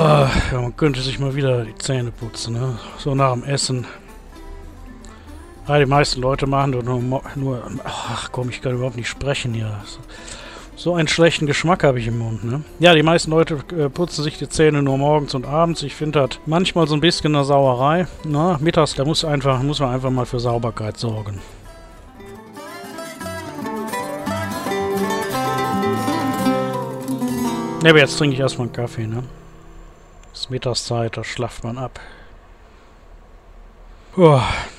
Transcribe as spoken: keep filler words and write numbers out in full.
ja, man könnte sich mal wieder die Zähne putzen, ne? So nach dem Essen. Ja, die meisten Leute machen doch nur, nur... Ach komm, ich kann überhaupt nicht sprechen hier. So, so einen schlechten Geschmack habe ich im Mund, ne? Ja, die meisten Leute äh, putzen sich die Zähne nur morgens und abends. Ich finde das manchmal so ein bisschen eine Sauerei. Na, mittags, da muss, einfach, muss man einfach mal für Sauberkeit sorgen. Ja, aber jetzt trinke ich erstmal einen Kaffee, ne? Es ist Mittagszeit, da schlaft man ab. Uah.